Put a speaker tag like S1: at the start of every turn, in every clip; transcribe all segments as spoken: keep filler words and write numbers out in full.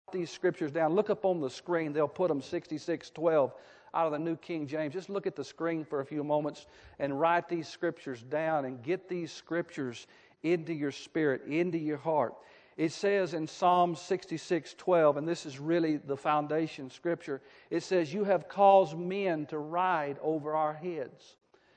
S1: these scriptures down. Look up on the screen. They'll put them sixty-six twelve out of the New King James. Just look at the screen for a few moments and write these scriptures down and get these scriptures into your spirit, into your heart. It says in Psalm sixty-six twelve, and this is really the foundation scripture, it says, "You have caused men to ride over our heads."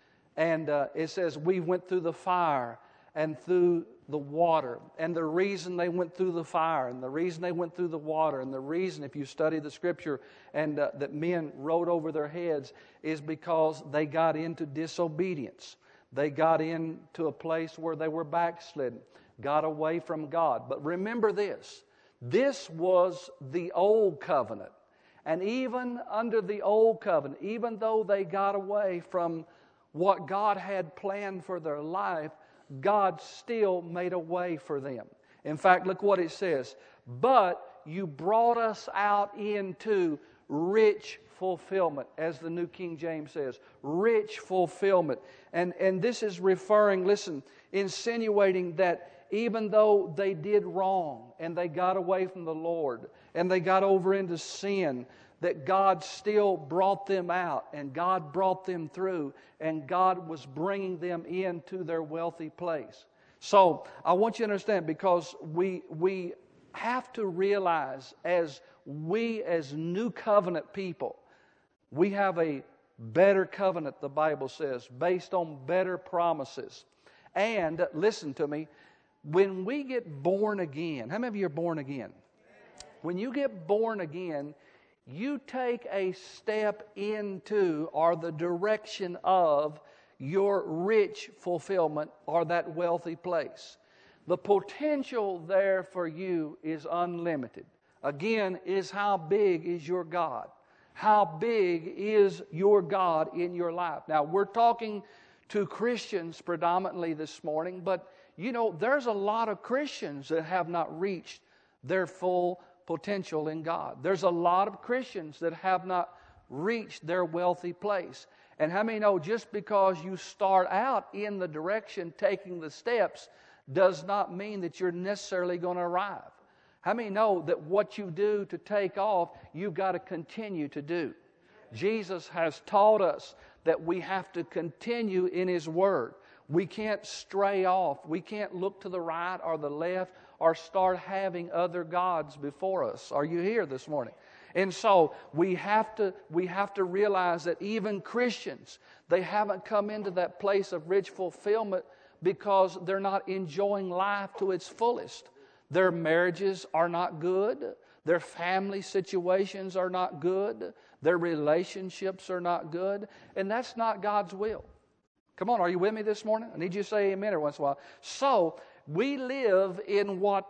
S1: And uh, it says, "We went through the fire and through the water." And the reason they went through the fire and the reason they went through the water and the reason, if you study the scripture, and uh, that men rode over their heads is because they got into disobedience. They got into a place where they were backslidden, got away from God. But remember this, this was the old covenant. And even under the old covenant, even though they got away from what God had planned for their life, God still made a way for them. In fact, look what it says. "But you brought us out into rich fulfillment," as the New King James says. Rich fulfillment. And, and this is referring, listen, insinuating that even though they did wrong and they got away from the Lord and they got over into sin, that God still brought them out and God brought them through and God was bringing them into their wealthy place. So I want you to understand, because we we have to realize, as we as new covenant people, we have a better covenant, the Bible says, based on better promises. And listen to me, when we get born again, how many of you are born again? When you get born again, you take a step into, or the direction of, your rich fulfillment, or that wealthy place. The potential there for you is unlimited. Again, is how big is your God? How big is your God in your life? Now, we're talking to Christians predominantly this morning, but you know, there's a lot of Christians that have not reached their full potential in God. There's a lot of Christians that have not reached their wealthy place. And how many know, just because you start out in the direction, taking the steps, does not mean that you're necessarily going to arrive? How many know that what you do to take off, you've got to continue to do? Jesus has taught us that we have to continue in His Word. We can't stray off. We can't look to the right or the left or start having other gods before us. Are you here this morning? And so we have to we have to realize that even Christians, they haven't come into that place of rich fulfillment because they're not enjoying life to its fullest. Their marriages are not good. Their family situations are not good. Their relationships are not good. And that's not God's will. Come on, are you with me this morning? I need you to say amen every once in a while. So we live in what,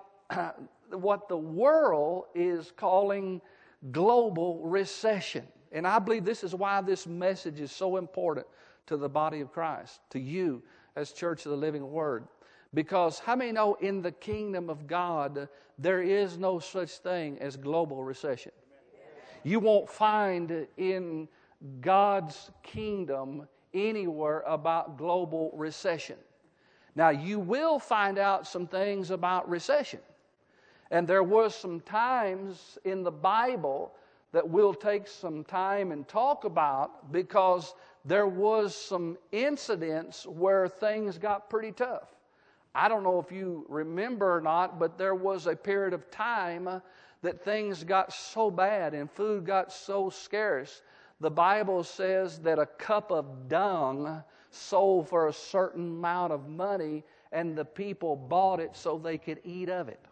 S1: what the world is calling global recession. And I believe this is why this message is so important to the body of Christ, to you as Church of the Living Word. Because how many know in the kingdom of God, there is no such thing as global recession? You won't find in God's kingdom anywhere about global recession. Now, you will find out some things about recession. And there was some times in the Bible that we'll take some time and talk about, because there was some incidents where things got pretty tough. I don't know if you remember or not, but there was a period of time that things got so bad and food got so scarce. The Bible says that a cup of dung sold for a certain amount of money, and the people bought it so they could eat of it.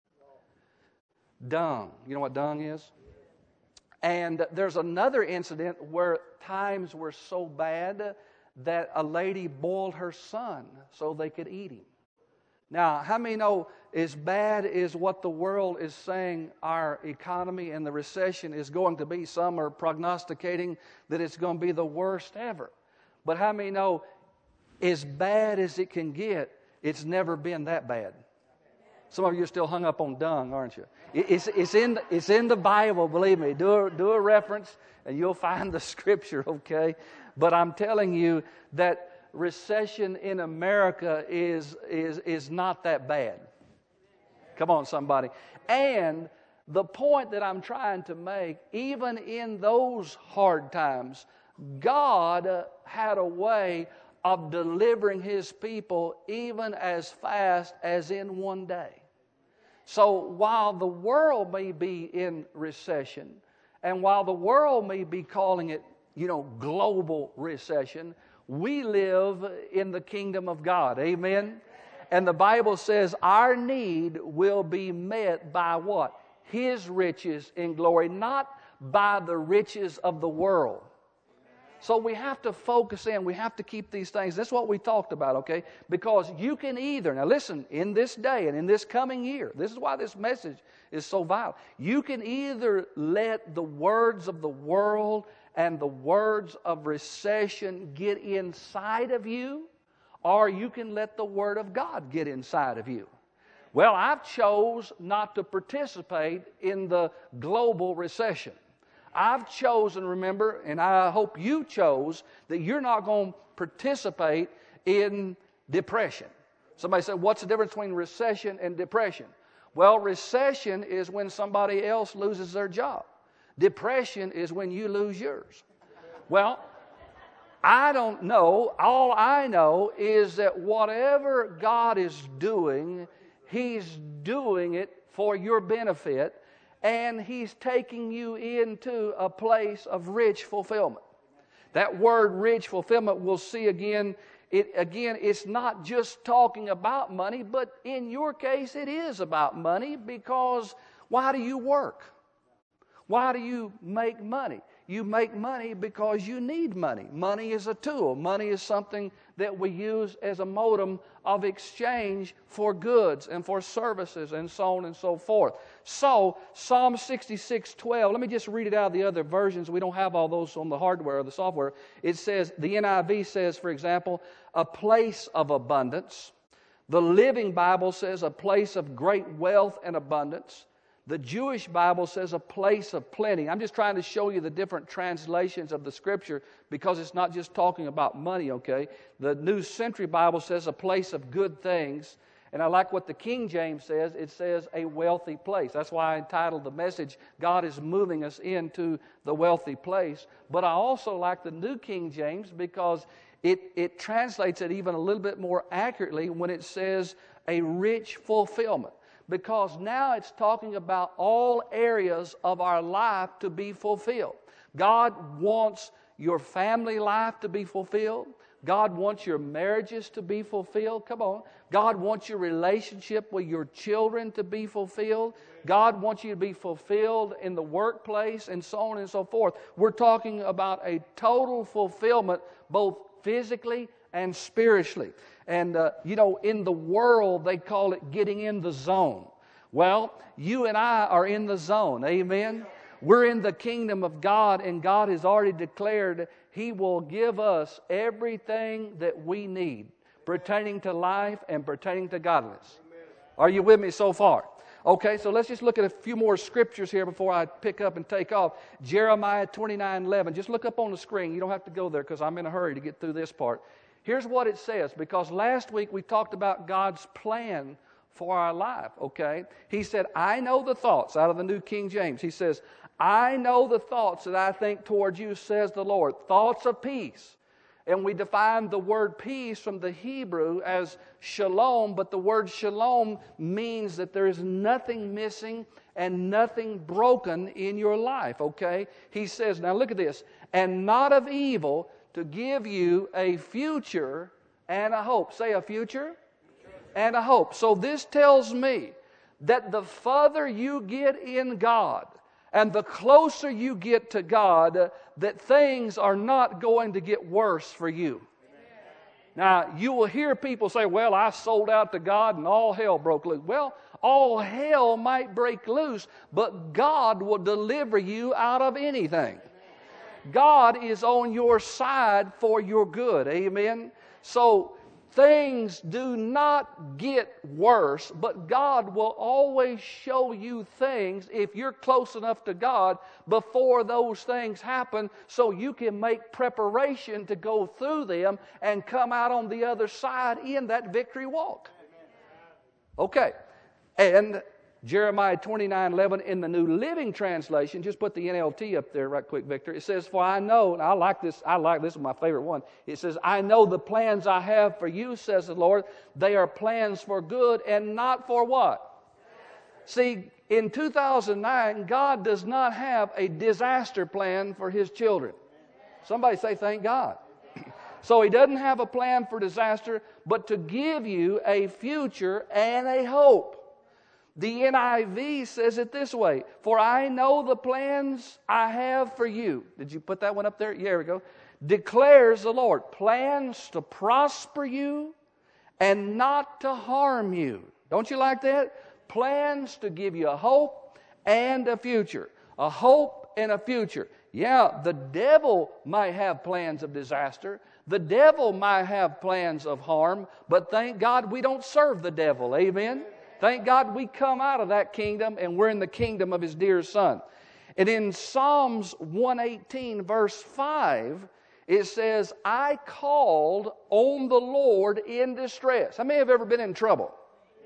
S1: Dung. You know what dung is? And there's another incident where times were so bad that a lady boiled her son so they could eat him. Now, how many know as bad as what the world is saying our economy and the recession is going to be? Some are prognosticating that it's going to be the worst ever. But how many know as bad as it can get, it's never been that bad? Some of you are still hung up on dung, aren't you? It's, it's, in, it's in the Bible, believe me. Do a, do a reference and you'll find the scripture, okay? But I'm telling you that recession in America is, is, is not that bad. Come on, somebody. And The point that I'm trying to make, even in those hard times, God uh, had a way of delivering His people even as fast as in one day. So while the world may be in recession, and while the world may be calling it, you know, global recession, we live in the kingdom of God. Amen? And the Bible says our need will be met by what? His riches in glory, not by the riches of the world. So we have to focus in. We have to keep these things. That's what we talked about, okay? Because you can either, now listen, in this day and in this coming year, this is why this message is so vital. You can either let the words of the world and the words of recession get inside of you, or you can let the Word of God get inside of you. Well, I've chose not to participate in the global recession. I've chosen, remember, and I hope you chose, that you're not going to participate in depression. Somebody said, what's the difference between recession and depression? Well, recession is when somebody else loses their job. Depression is when you lose yours. Well, I don't know. All I know is that whatever God is doing, He's doing it for your benefit. And He's taking you into a place of rich fulfillment. That word rich fulfillment we'll see again. It, again, it's not just talking about money, but in your case it is about money, because why do you work? Why do you make money? You make money because you need money. Money is a tool. Money is something that we use as a modem of exchange for goods and for services and so on and so forth. So, Psalm sixty-six twelve, let me just read it out of the other versions. We don't have all those on the hardware or the software. It says, the N I V says, for example, a place of abundance. The Living Bible says a place of great wealth and abundance. The Jewish Bible says a place of plenty. I'm just trying to show you the different translations of the Scripture, because it's not just talking about money, okay? The New Century Bible says a place of good things. And I like what the King James says. It says a wealthy place. That's why I entitled the message, God is moving us into the wealthy place. But I also like the New King James, because it, it translates it even a little bit more accurately when it says a rich fulfillment. Because now it's talking about all areas of our life to be fulfilled. God wants your family life to be fulfilled. God wants your marriages to be fulfilled. Come on. God wants your relationship with your children to be fulfilled. God wants you to be fulfilled in the workplace, and so on and so forth. We're talking about a total fulfillment, both physically and spiritually. And, uh, you know, in the world, they call it getting in the zone. Well, you and I are in the zone. Amen? We're in the kingdom of God, and God has already declared He will give us everything that we need pertaining to life and pertaining to godliness. Are you with me so far? Okay, so let's just look at a few more scriptures here before I pick up and take off. Jeremiah twenty-nine eleven. Just look up on the screen. You don't have to go there because I'm in a hurry to get through this part. Here's what it says, because last week we talked about God's plan for our life, okay? He said, I know the thoughts, out of the New King James. He says, I know the thoughts that I think towards you, says the Lord, thoughts of peace. And we define the word peace from the Hebrew as shalom, but the word shalom means that there is nothing missing and nothing broken in your life, okay? He says, now look at this, and not of evil, to give you a future and a hope. Say a future and a hope. So this tells me that the further you get in God and the closer you get to God, that things are not going to get worse for you. Now, you will hear people say, well, I sold out to God and all hell broke loose. Well, all hell might break loose, but God will deliver you out of anything. God is on your side for your good. Amen? So things do not get worse, but God will always show you things if you're close enough to God before those things happen, so you can make preparation to go through them and come out on the other side in that victory walk. Okay. And Jeremiah twenty-nine eleven in the New Living Translation, just put the N L T up there right quick, Victor. It says, for I know, and I like this, I like this is my favorite one. It says, I know the plans I have for you, says the Lord. They are plans for good and not for what? See, in two thousand nine, God does not have a disaster plan for His children. Somebody say, thank God. So He doesn't have a plan for disaster, but to give you a future and a hope. The N I V says it this way, for I know the plans I have for you. Did you put that one up there? Yeah, there we go. Declares the Lord, plans to prosper you and not to harm you. Don't you like that? Plans to give you a hope and a future. A hope and a future. Yeah, the devil might have plans of disaster. The devil might have plans of harm. But thank God we don't serve the devil. Amen? Thank God we come out of that kingdom and we're in the kingdom of His dear Son. And in Psalms one eighteen verse five, it says, I called on the Lord in distress. How many have ever been in trouble?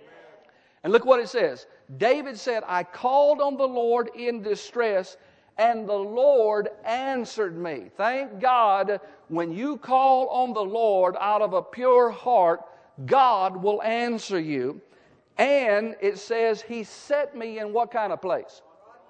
S1: And look what it says. David said, I called on the Lord in distress, and the Lord answered me. Thank God, when you call on the Lord out of a pure heart, God will answer you. And it says, He set me in what kind of place?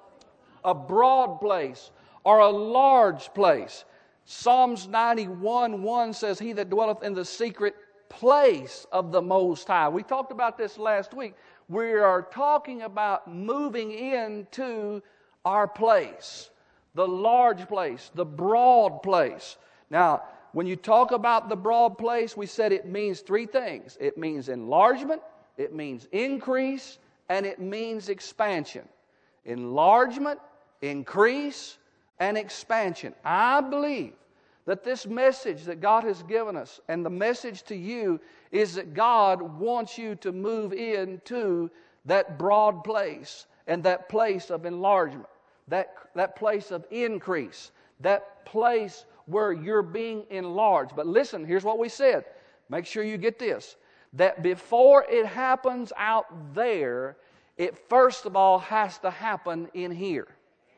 S1: A broad place or a large place. Psalms ninety-one one says, He that dwelleth in the secret place of the Most High. We talked about this last week. We are talking about moving into our place, the large place, the broad place. Now, when you talk about the broad place, we said it means three things. It means enlargement, it means increase, and it means expansion. Enlargement, increase, and expansion. I believe that this message that God has given us and the message to you is that God wants you to move into that broad place and that place of enlargement, that, that place of increase, that place where you're being enlarged. But listen, here's what we said. Make sure you get this. That before it happens out there, it first of all has to happen in here.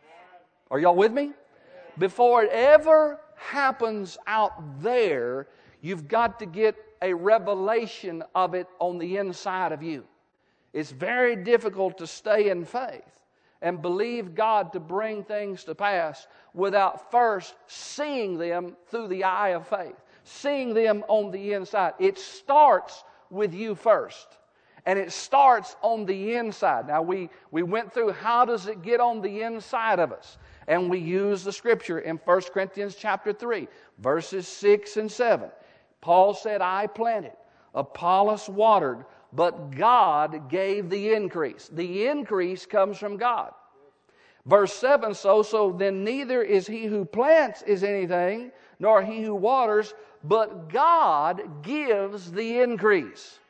S1: Are y'all with me? Before it ever happens out there, you've got to get a revelation of it on the inside of you. It's very difficult to stay in faith and believe God to bring things to pass without first seeing them through the eye of faith, seeing them on the inside. It starts with you first. And it starts on the inside. Now, we, we went through how does it get on the inside of us. And we use the scripture in First Corinthians chapter three, verses six and seven. Paul said, I planted, Apollos watered, but God gave the increase. The increase comes from God. Verse seven, so, so then neither is he who plants is anything, nor he who waters, but God gives the increase.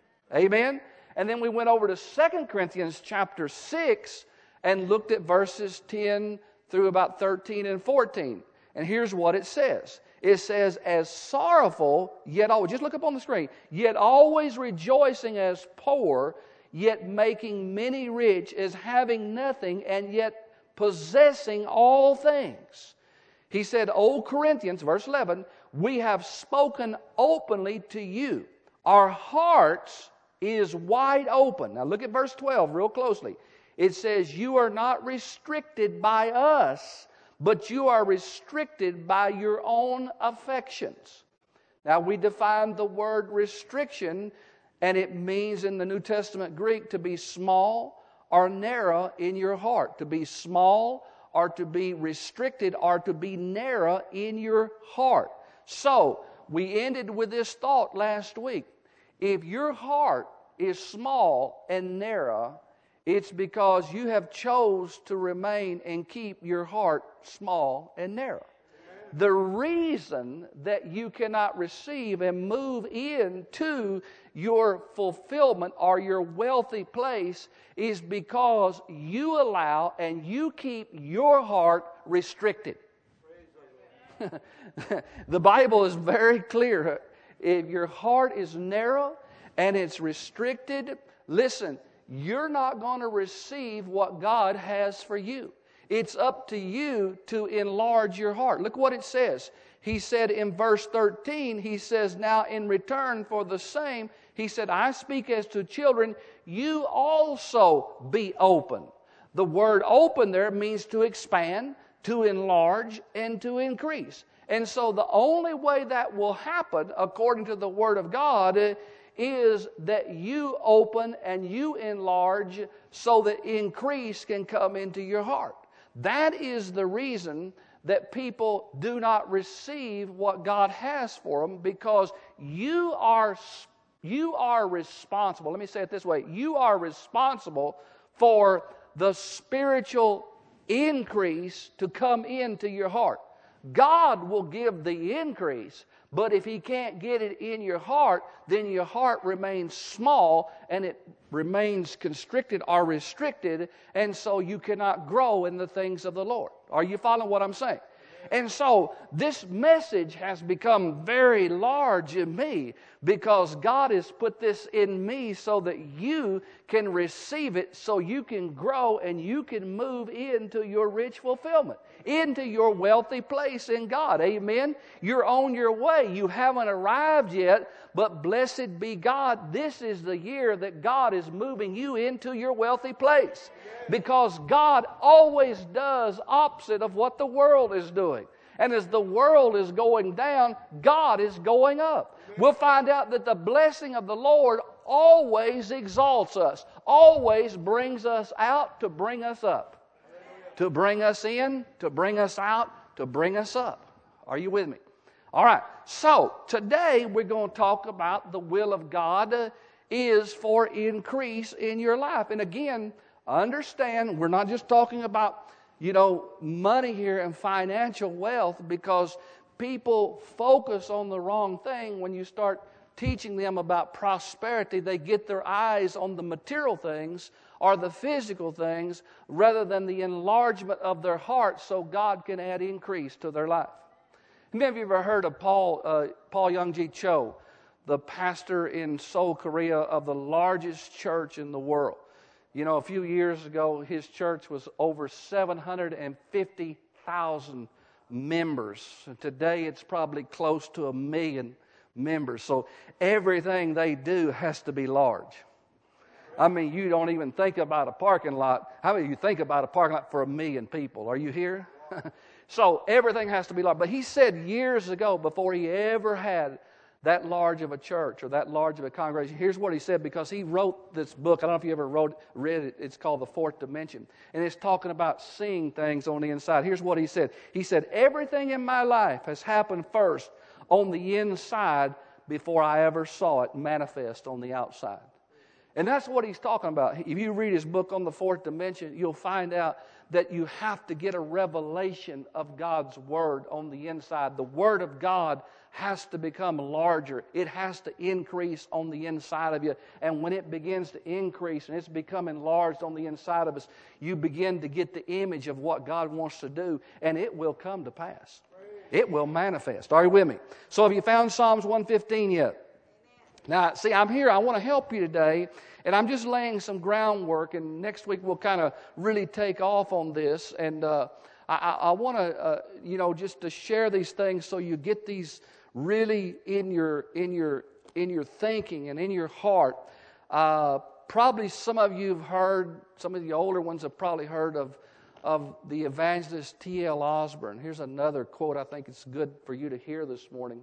S1: Amen? And then we went over to Second Corinthians chapter six and looked at verses ten through about thirteen and fourteen. And here's what it says. It says, as sorrowful, yet always, just look up on the screen, yet always rejoicing as poor, yet making many rich, as having nothing, and yet possessing all things. He said, O Corinthians, verse eleven, we have spoken openly to you. Our hearts is wide open. Now look at verse twelve real closely. It says, you are not restricted by us, but you are restricted by your own affections. Now we define the word restriction, and it means in the New Testament Greek to be small or narrow in your heart. To be small or to be restricted or to be narrow in your heart. So, we ended with this thought last week. If your heart is small and narrow, it's because you have chose to remain and keep your heart small and narrow. Amen. The reason that you cannot receive and move into your fulfillment or your wealthy place is because you allow and you keep your heart restricted. The Bible is very clear. If your heart is narrow and it's restricted, listen, you're not going to receive what God has for you. It's up to you to enlarge your heart. Look what it says. He said in verse thirteen, he says, now in return for the same, he said, I speak as to children, you also be open. The word open there means to expand, to enlarge, and to increase. And so the only way that will happen, according to the Word of God, is that you open and you enlarge so that increase can come into your heart. That is the reason that people do not receive what God has for them, because you are, you are responsible. Let me say it this way. You are responsible for the spiritual increase to come into your heart. God will give the increase, but if He can't get it in your heart, then your heart remains small and it remains constricted or restricted, and so you cannot grow in the things of the Lord. Are you following what I'm saying? And so this message has become very large in me because God has put this in me so that you can receive it, so you can grow and you can move into your rich fulfillment, into your wealthy place in God. Amen? You're on your way. You haven't arrived yet, but blessed be God. This is the year that God is moving you into your wealthy place, because God always does opposite of what the world is doing. And as the world is going down, God is going up. We'll find out that the blessing of the Lord always exalts us, always brings us out to bring us up, to bring us in, to bring us out, to bring us up. Are you with me? All right. So today we're going to talk about the will of God uh, is for increase in your life. And again, understand, we're not just talking about, you know, money here and financial wealth, because people focus on the wrong thing. When you start teaching them about prosperity, they get their eyes on the material things or the physical things rather than the enlargement of their heart so God can add increase to their life. Have any of you ever heard of Paul, uh, Paul Young-Ji Cho, the pastor in Seoul, Korea, of the largest church in the world? You know, a few years ago, his church was over seven hundred fifty thousand members. Today, it's probably close to a million members. So everything they do has to be large. I mean, you don't even think about a parking lot. How many of you think about a parking lot for a million people? Are you here? So everything has to be large. But he said years ago, before he ever had that large of a church or that large of a congregation, here's what he said, because he wrote this book. I don't know if you ever wrote, read it. It's called The Fourth Dimension. And it's talking about seeing things on the inside. Here's what he said. He said, everything in my life has happened first on the inside before I ever saw it manifest on the outside. And that's what he's talking about. If you read his book on the fourth dimension, you'll find out that you have to get a revelation of God's Word on the inside. The Word of God has to become larger. It has to increase on the inside of you. And when it begins to increase and it's become enlarged on the inside of us, you begin to get the image of what God wants to do, and it will come to pass. It will manifest. Are you with me? So have you found Psalms one fifteen yet? Now, see, I'm here. I want to help you today, and I'm just laying some groundwork, and next week we'll kind of really take off on this. And uh, I, I want to, uh, you know, just to share these things so you get these really in your in your in your thinking and in your heart. Uh, probably some of you have heard. Some of the older ones have probably heard of of the evangelist T L Osborne. Here's another quote I think it's good for you to hear this morning.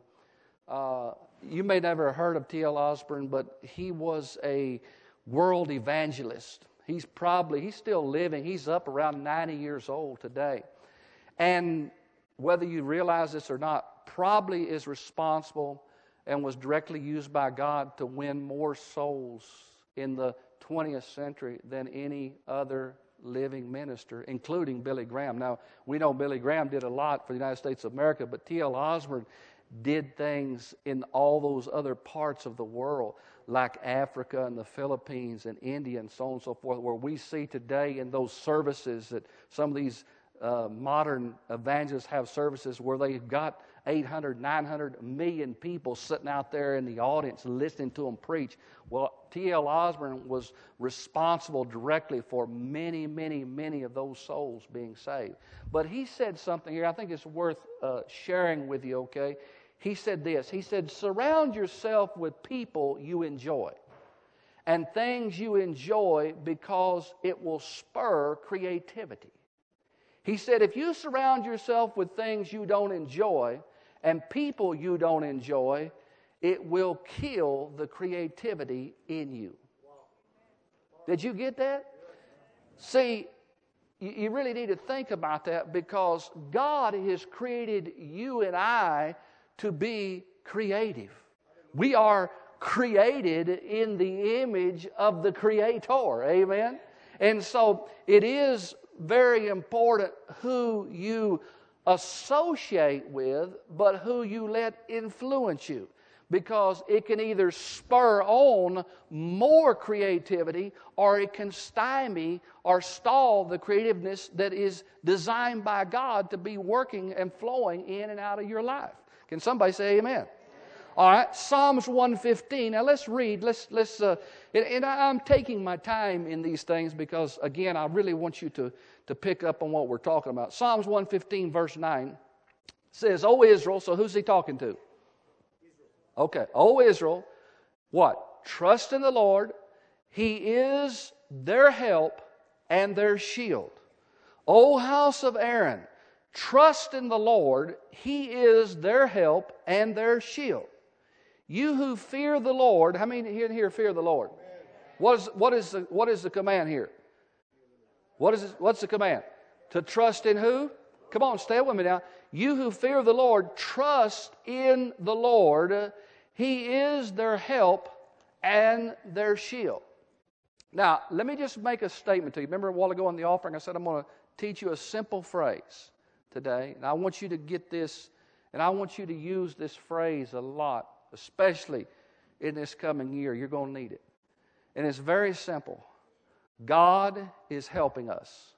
S1: Uh, you may never have heard of T L Osborne, but he was a world evangelist. He's probably, he's still living. He's up around ninety years old today. And whether you realize this or not, probably is responsible and was directly used by God to win more souls in the twentieth century than any other living minister, including Billy Graham. Now, we know Billy Graham did a lot for the United States of America, but T L Osborne did things in all those other parts of the world, like Africa and the Philippines and India and so on and so forth, where we see today in those services that some of these uh, modern evangelists have services where they've got eight hundred, nine hundred, a million people sitting out there in the audience listening to them preach. Well, T L Osborne was responsible directly for many, many, many of those souls being saved. But he said something here I think it's worth uh, sharing with you, okay? He said this. He said, surround yourself with people you enjoy and things you enjoy because it will spur creativity. He said, if you surround yourself with things you don't enjoy and people you don't enjoy, it will kill the creativity in you. Did you get that? See, you really need to think about that because God has created you and I to be creative. We are created in the image of the Creator. Amen? And so it is very important who you associate with, but who you let influence you. Because it can either spur on more creativity or it can stymie or stall the creativeness that is designed by God to be working and flowing in and out of your life. Can somebody say amen? All right, Psalms one fifteen. Now let's read. Let's let's. Uh, and, and I'm taking my time in these things because again, I really want you to to pick up on what we're talking about. Psalms one fifteen, verse nine says, "O Israel." So who's he talking to? Okay. "O Israel, what? Trust in the Lord. He is their help and their shield. O house of Aaron, trust in the Lord. He is their help and their shield. You who fear the Lord," how many here, here fear the Lord? What is, what is, the, what is the command here? What is it, what's the command? To trust in who? Come on, stay with me now. "You who fear the Lord, trust in the Lord. He is their help and their shield." Now, let me just make a statement to you. Remember a while ago in the offering, I said I'm going to teach you a simple phrase today. And I want you to get this, and I want you to use this phrase a lot, especially in this coming year. You're going to need it. And it's very simple. God is helping us.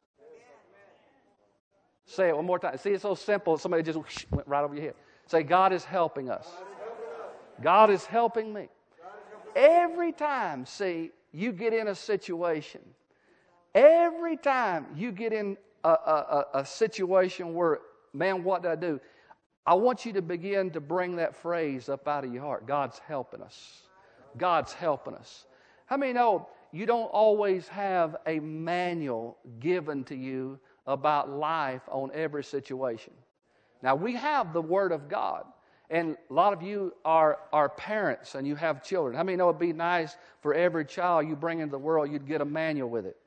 S1: Say it one more time. See, it's so simple. Somebody just went right over your head. Say, God is helping us. God is helping me. Every time, see, you get in a situation, every time you get in a, a, a situation where, man, what did I do? I want you to begin to bring that phrase up out of your heart. God's helping us. God's helping us. How many know you don't always have a manual given to you about life on every situation? Now, we have the Word of God. And a lot of you are, are parents and you have children. How many know it'd be nice for every child you bring into the world, you'd get a manual with it?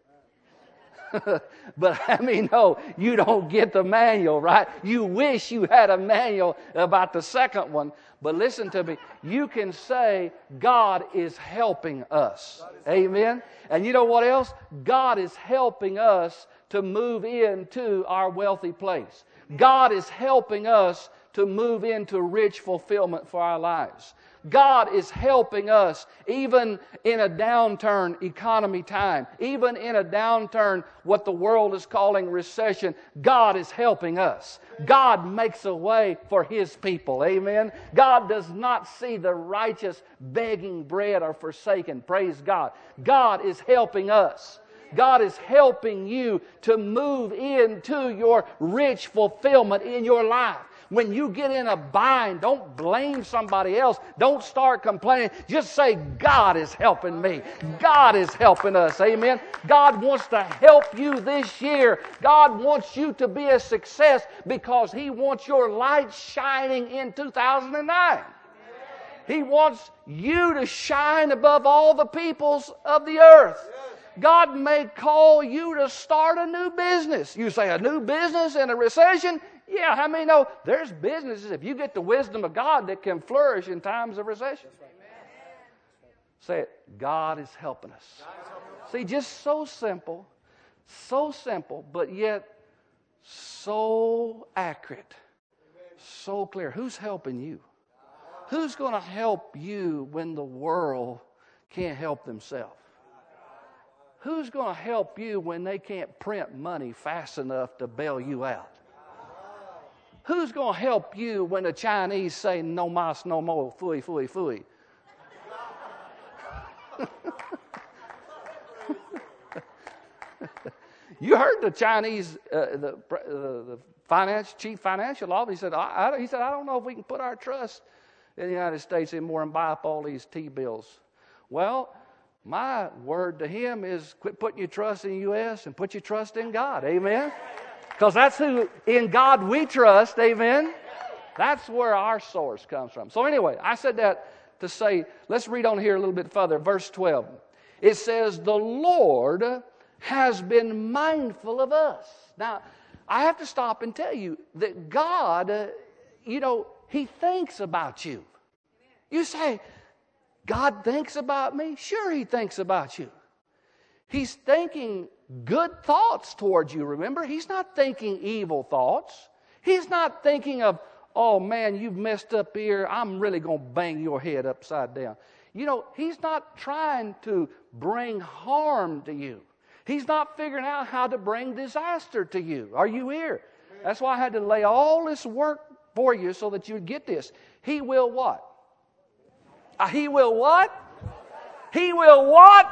S1: But I mean, no, you don't get the manual, right? You wish you had a manual about the second one. But listen to me. You can say, God is helping us. Amen? And you know what else? God is helping us to move into our wealthy place. God is helping us to move into rich fulfillment for our lives. God is helping us even in a downturn economy time, even in a downturn what the world is calling recession. God is helping us. God makes a way for His people. Amen. God does not see the righteous begging bread or forsaken. Praise God. God is helping us. God is helping you to move into your rich fulfillment in your life. When you get in a bind, don't blame somebody else. Don't start complaining. Just say, God is helping me. God is helping us. Amen. God wants to help you this year. God wants you to be a success because He wants your light shining in two thousand nine. He wants you to shine above all the peoples of the earth. God may call you to start a new business. You say, a new business in a recession? Yeah, how many know there's businesses, if you get the wisdom of God, that can flourish in times of recession? Say it, God is helping us. See, just so simple, so simple, but yet so accurate, so clear. Who's helping you? Who's going to help you when the world can't help themselves? who's going to help you when they can't print money fast enough to bail you out? Who's going to help you when the Chinese say, no mas, no mo, fui, fui, fui? You heard the Chinese, uh, the, uh, the finance, chief financial officer, he said, I, I, he said, I don't know if we can put our trust in the United States anymore and buy up all these T-bills. Well, my word to him is quit putting your trust in the U S and put your trust in God. Amen? Because that's who, in God we trust. Amen? That's where our source comes from. So anyway, I said that to say, let's read on here a little bit further. Verse twelve. It says, the Lord has been mindful of us. Now, I have to stop and tell you that God, uh, you know, He thinks about you. You say, God thinks about me? Sure, He thinks about you. He's thinking good thoughts towards you, remember? He's not thinking evil thoughts. He's not thinking of, oh man, you've messed up here. I'm really going to bang your head upside down. You know, He's not trying to bring harm to you. He's not figuring out how to bring disaster to you. Are you here? That's why I had to lay all this work for you so that you'd get this. He will what? Uh, he will what? He will what?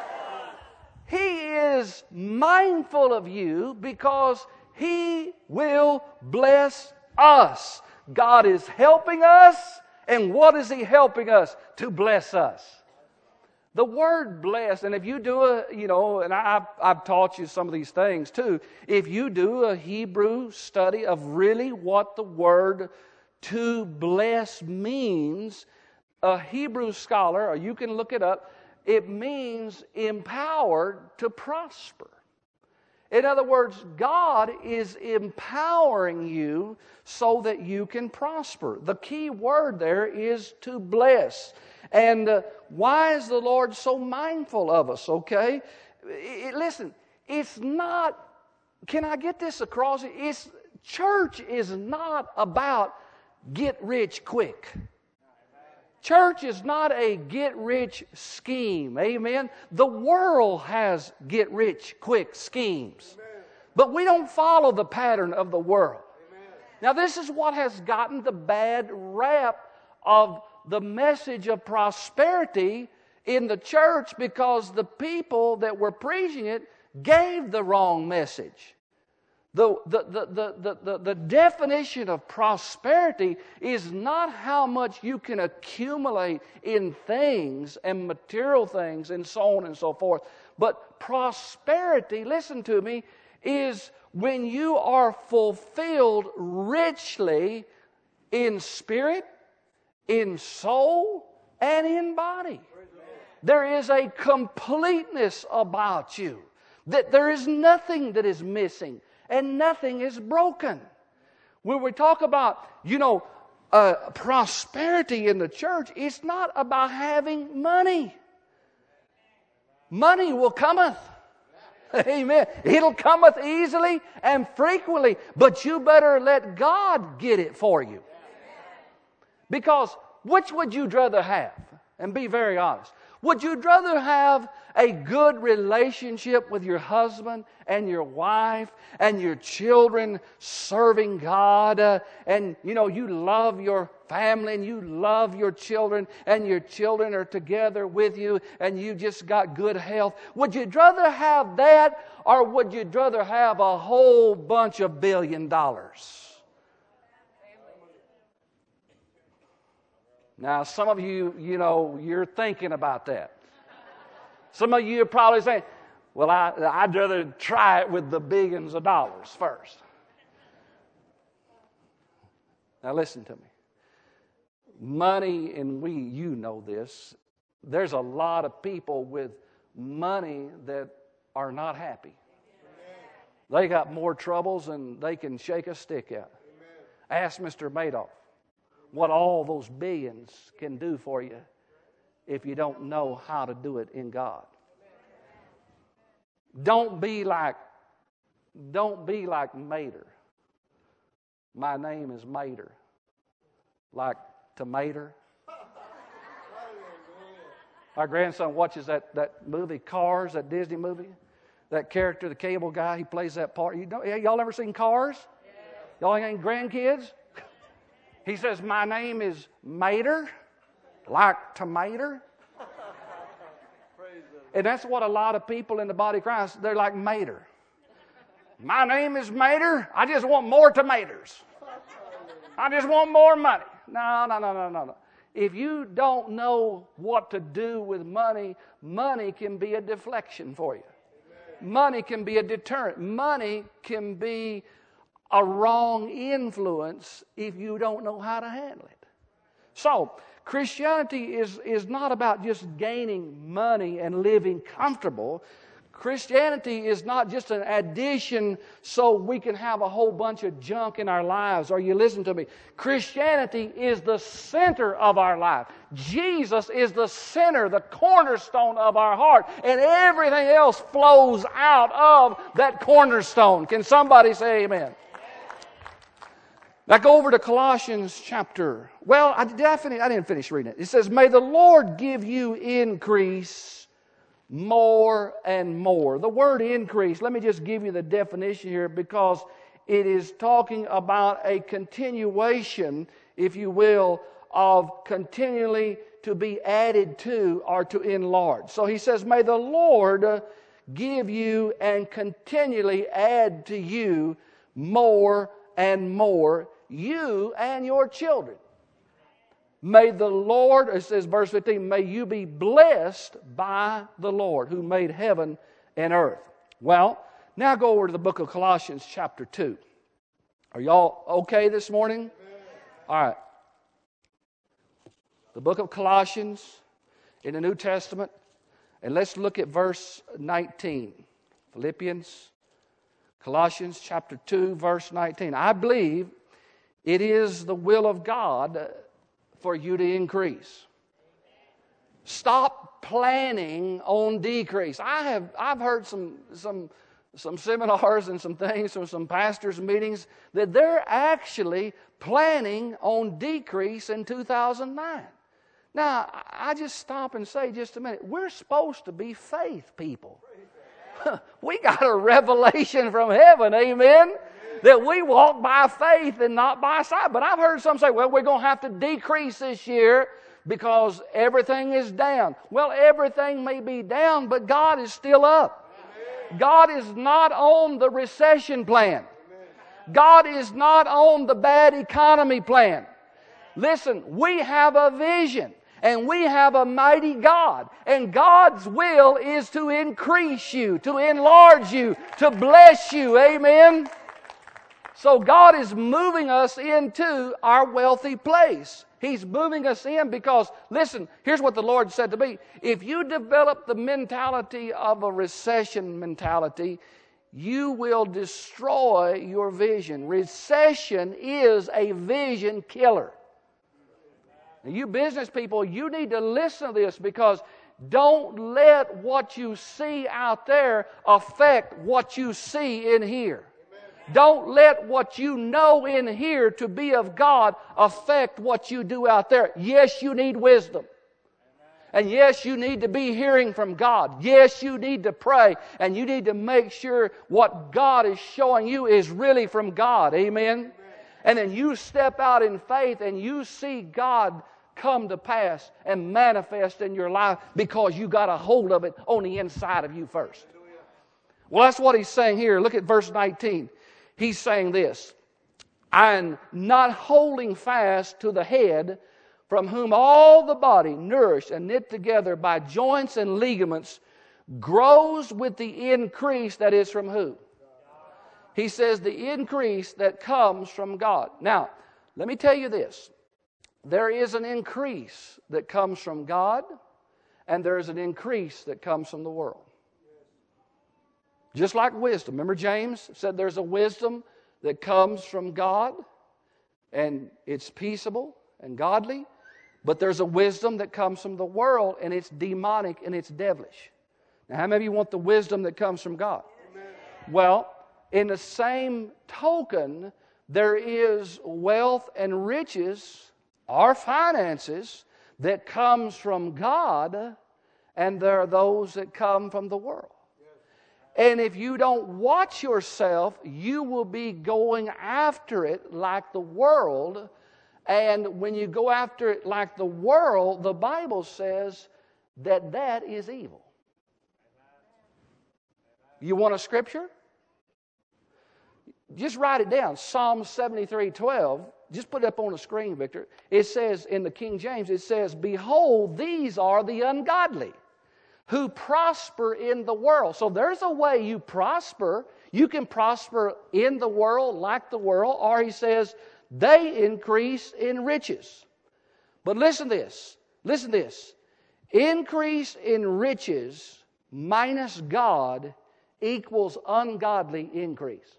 S1: He is mindful of you because He will bless us. God is helping us, and what is He helping us? To bless us. The word bless, and if you do a, you know, and I've, I've taught you some of these things too, if you do a Hebrew study of really what the word to bless means, a Hebrew scholar, or you can look it up, it means empowered to prosper. In other words, God is empowering you so that you can prosper. The key word there is to bless. And uh, why is the Lord so mindful of us, okay? It, listen, it's not, can I get this across? It's, church is not about get rich quick. Church is not a get-rich scheme, amen? The world has get-rich quick schemes. Amen. But we don't follow the pattern of the world. Amen. Now, this is what has gotten the bad rap of the message of prosperity in the church because the people that were preaching it gave the wrong message. The, the, the, the, the, the, the definition of prosperity is not how much you can accumulate in things and material things and so on and so forth. But prosperity, listen to me, is when you are fulfilled richly in spirit, in soul, and in body. There is a completeness about you. That there is nothing that is missing. And nothing is broken. When we talk about, you know, uh, prosperity in the church, it's not about having money. Money will cometh. Amen. It'll cometh easily and frequently, but you better let God get it for you. Because which would you rather have? And be very honest. Would you rather have a good relationship with your husband and your wife and your children serving God uh, and, you know, you love your family and you love your children and your children are together with you and you just got good health? Would you rather have that or would you rather have a whole bunch of billion dollars? Now, some of you, you know, you're thinking about that. Some of you are probably saying, well, I, I'd rather try it with the billions of dollars first. Now, listen to me. Money, and we, you know this, there's a lot of people with money that are not happy. They got more troubles than they can shake a stick at. Ask Mister Madoff what all those billions can do for you if you don't know how to do it in God. Don't be like, don't be like Mater. My name is Mater. Like tomato. Our grandson watches that, that movie, Cars, that Disney movie. That character, the cable guy, he plays that part. You know, y'all ever seen Cars? Y'all ain't grandkids? He says, my name is Mater, like tomato. And that's what a lot of people in the body of Christ, they're like Mater. My name is Mater. I just want more tomatoes. I just want more money. No, no, no, no, no, no. If you don't know what to do with money, money can be a deflection for you. Money can be a deterrent. Money can be a wrong influence if you don't know how to handle it. So, Christianity is, is not about just gaining money and living comfortable. Christianity is not just an addition so we can have a whole bunch of junk in our lives. Are you listening to me? Christianity is the center of our life. Jesus is the center, the cornerstone of our heart. And everything else flows out of that cornerstone. Can somebody say amen? Now go over to Colossians chapter. Well, I, did I, finish? I didn't finish reading it. It says, may the Lord give you increase more and more. The word increase, let me just give you the definition here because it is talking about a continuation, if you will, of continually to be added to or to enlarge. So he says, may the Lord give you and continually add to you more and more, you and your children. May the Lord, it says verse fifteen, may you be blessed by the Lord who made heaven and earth. Well, now go over to the book of Colossians chapter two. Are y'all okay this morning? All right. The book of Colossians in the New Testament. And let's look at verse nineteen. Philippians, Colossians chapter two, verse nineteen. I believe it is the will of God for you to increase. Stop planning on decrease. I have I've heard some some some seminars and some things from some pastors' meetings that they're actually planning on decrease in two thousand nine. Now, I just stop and say just a minute. We're supposed to be faith people. We got a revelation from heaven, amen? That we walk by faith and not by sight. But I've heard some say, well, we're going to have to decrease this year because everything is down. Well, everything may be down, but God is still up. God is not on the recession plan. God is not on the bad economy plan. Listen, we have a vision. And we have a mighty God. And God's will is to increase you, to enlarge you, to bless you. Amen? So God is moving us into our wealthy place. He's moving us in because, listen, here's what the Lord said to me. If you develop the mentality of a recession mentality, you will destroy your vision. Recession is a vision killer. Now, you business people, you need to listen to this because don't let what you see out there affect what you see in here. Amen. Don't let what you know in here to be of God affect what you do out there. Yes, you need wisdom. And yes, you need to be hearing from God. Yes, you need to pray. And you need to make sure what God is showing you is really from God. Amen? Amen. And then you step out in faith and you see God come to pass and manifest in your life because you got a hold of it on the inside of you first. Well, that's what he's saying here. Look at verse nineteen. He's saying this. And not holding fast to the head, from whom all the body, nourished and knit together by joints and ligaments, grows with the increase that is from who? He says the increase that comes from God. Now, let me tell you this. There is an increase that comes from God, and there is an increase that comes from the world. Just like wisdom. Remember James said there's a wisdom that comes from God, and it's peaceable and godly. But there's a wisdom that comes from the world, and it's demonic and it's devilish. Now, how many of you want the wisdom that comes from God? Amen. Well, in the same token, there is wealth and riches, our finances, that comes from God, and there are those that come from the world. And if you don't watch yourself, you will be going after it like the world. And when you go after it like the world, the Bible says that that is evil. You want a scripture? Just write it down. Psalm seventy-three twelve. Just put it up on the screen, Victor. It says in the King James, it says, "Behold, these are the ungodly, who prosper in the world." So there's a way you prosper. You can prosper in the world like the world, or he says, they increase in riches. But listen to this. Listen to this. Increase in riches minus God equals ungodly increase.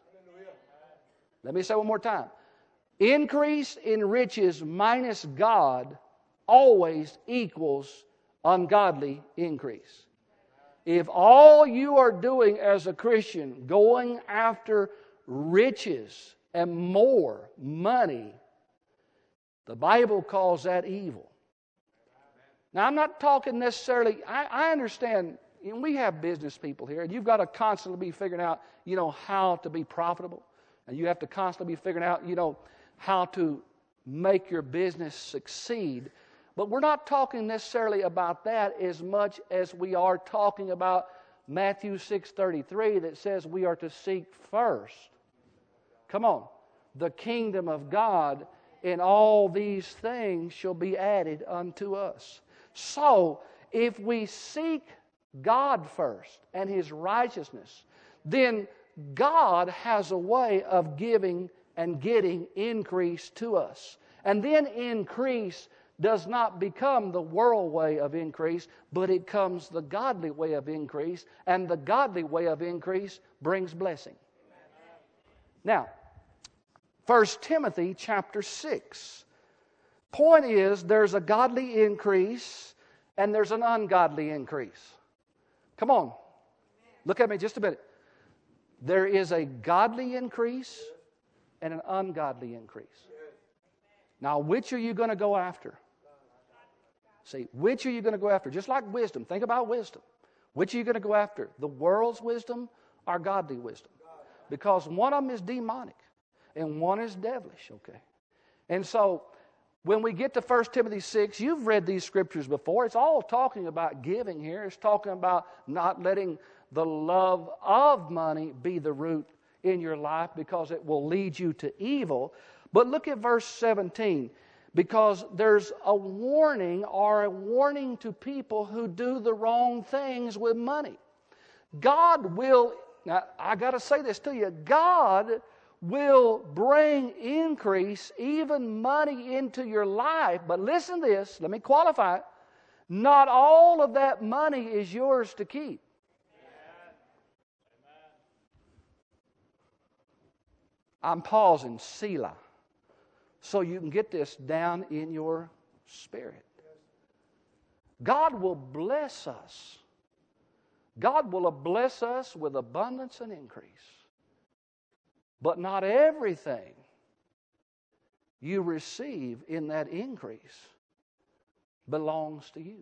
S1: Let me say one more time. Increase in riches minus God always equals ungodly increase. If all you are doing as a Christian, going after riches and more money, the Bible calls that evil. Now, I'm not talking necessarily, I, I understand, you know, we have business people here, and you've got to constantly be figuring out, you know, how to be profitable. And you have to constantly be figuring out, you know, how to make your business succeed. But we're not talking necessarily about that as much as we are talking about Matthew six thirty-three that says we are to seek first. Come on. The kingdom of God, and all these things shall be added unto us. So, if we seek God first and His righteousness, then God has a way of giving and getting increase to us. And then increase does not become the world way of increase, but it comes the godly way of increase, and the godly way of increase brings blessing. Now, First Timothy chapter six. Point is, there's a godly increase and there's an ungodly increase. Come on. Look at me just a minute. There is a godly increase and an ungodly increase. Now, which are you going to go after? See, which are you going to go after? Just like wisdom. Think about wisdom. Which are you going to go after? The world's wisdom or godly wisdom? Because one of them is demonic and one is devilish, okay? And so, when we get to First Timothy six, you've read these scriptures before. It's all talking about giving here. It's talking about not letting the love of money be the root in your life because it will lead you to evil. But look at verse seventeen, because there's a warning or a warning to people who do the wrong things with money. God will, now I got to say this to you, God will bring increase, even money into your life. But listen to this, let me qualify it. Not all of that money is yours to keep. I'm pausing, Selah, so you can get this down in your spirit. God will bless us. God will bless us with abundance and increase. But not everything you receive in that increase belongs to you.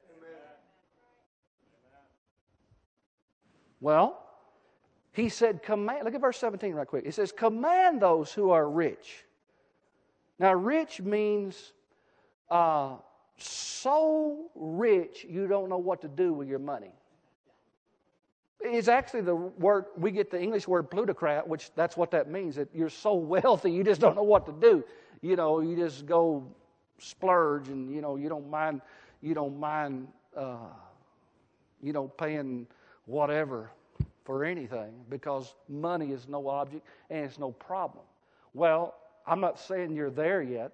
S1: Well, he said, command, look at verse seventeen right quick. It says, command those who are rich. Now, rich means uh, so rich you don't know what to do with your money. It's actually the word, we get the English word plutocrat, which that's what that means, that you're so wealthy you just don't know what to do. You know, you just go splurge and, you know, you don't mind, you don't mind, uh, you know, paying whatever for anything because money is no object and it's no problem. Well, I'm not saying you're there yet,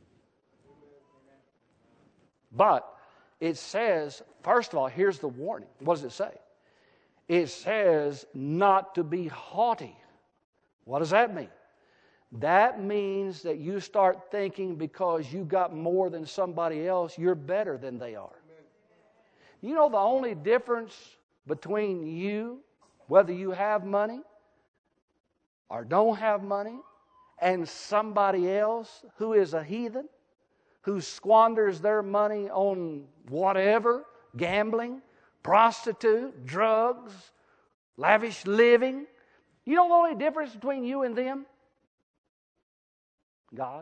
S1: but it says, first of all, here's the warning. What does it say? It says not to be haughty. What does that mean? That means that you start thinking because you got more than somebody else, you're better than they are. You know the only difference between you, whether you have money or don't have money, and somebody else who is a heathen, who squanders their money on whatever, gambling, prostitute, drugs, lavish living. You know the only difference between you and them? God.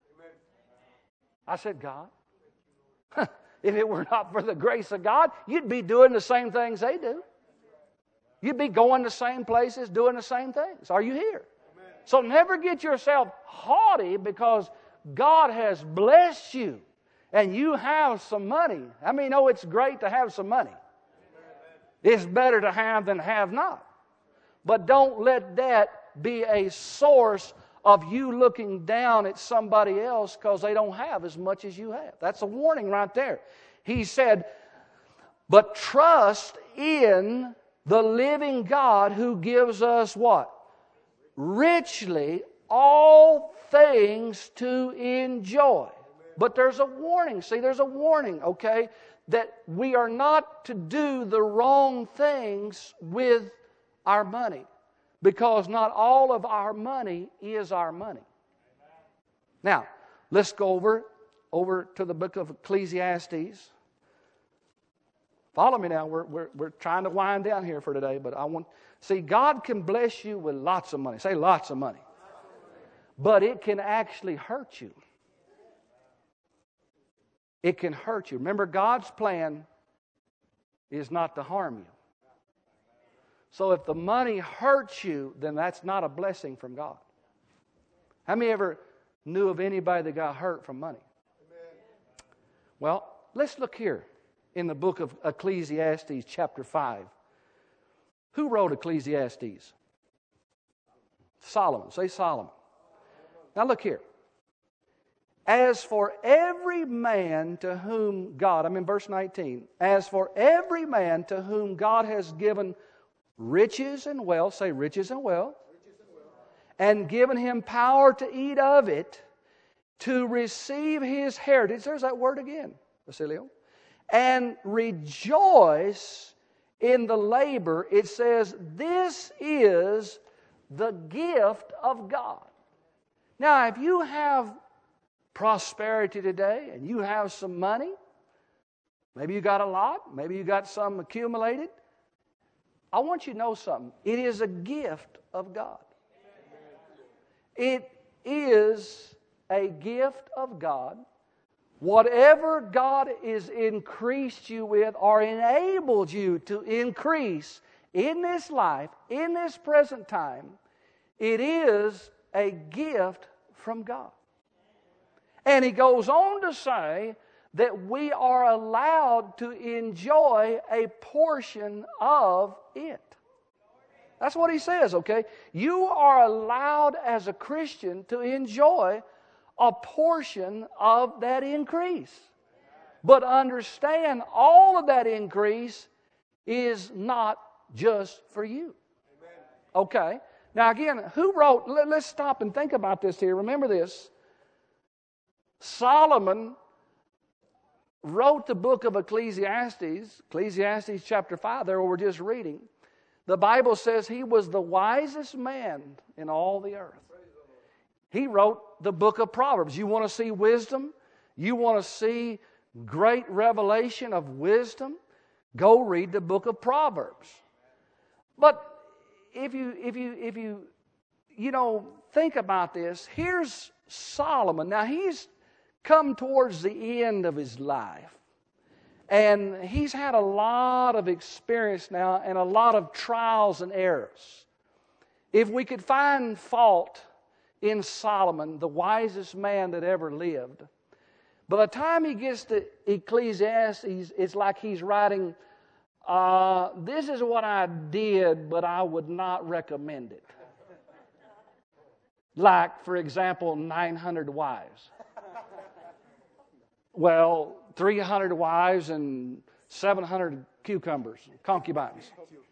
S1: I said God. If it were not for the grace of God, you'd be doing the same things they do. You'd be going the same places, doing the same things. Are you here? Amen. So never get yourself haughty because God has blessed you and you have some money. I mean, oh, it's great to have some money. Amen. It's better to have than have not. But don't let that be a source of you looking down at somebody else because they don't have as much as you have. That's a warning right there. He said, but trust in the living God who gives us what? Richly all things to enjoy. But there's a warning. See, there's a warning, okay? That we are not to do the wrong things with our money. Because not all of our money is our money. Now, let's go over, over to the book of Ecclesiastes. Follow me now. We're, we're, we're trying to wind down here for today, but I want, see, God can bless you with lots of money. Say lots of money. But it can actually hurt you. It can hurt you. Remember, God's plan is not to harm you. So if the money hurts you, then that's not a blessing from God. How many ever knew of anybody that got hurt from money? Amen. Well, let's look here in the book of Ecclesiastes chapter five. Who wrote Ecclesiastes? Solomon. Say Solomon. Now look here. As for every man to whom God, I'm in verse nineteen, as for every man to whom God has given riches and wealth, say riches and wealth, riches and wealth, and given him power to eat of it, to receive his heritage. There's that word again, Basilio. And rejoice in the labor. It says, this is the gift of God. Now, if you have prosperity today and you have some money, maybe you got a lot, maybe you got some accumulated, I want you to know something. It is a gift of God. It is a gift of God. Whatever God is increased you with or enabled you to increase in this life, in this present time, it is a gift from God. And he goes on to say that we are allowed to enjoy a portion of it. That's what he says, okay? You are allowed as a Christian to enjoy a portion of that increase. But understand, all of that increase is not just for you. Okay? Now again, who wrote, let's stop and think about this here. Remember this. Solomon wrote the book of Ecclesiastes, Ecclesiastes chapter five, there we're just reading. The Bible says he was the wisest man in all the earth. He wrote the book of Proverbs. You want to see wisdom? You want to see great revelation of wisdom? Go read the book of Proverbs. But if you, if you, if you, you know, think about this, here's Solomon. Now he's come towards the end of his life. And he's had a lot of experience now and a lot of trials and errors. If we could find fault in Solomon, the wisest man that ever lived, by the time he gets to Ecclesiastes, it's like he's writing, uh, this is what I did, but I would not recommend it. Like, for example, nine hundred wives. Well, three hundred wives and seven hundred cucumbers, concubines.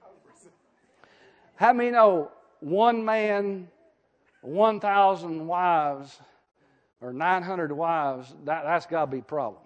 S1: How many know one man, one thousand wives, or nine hundred wives, that, that's got to be a problem.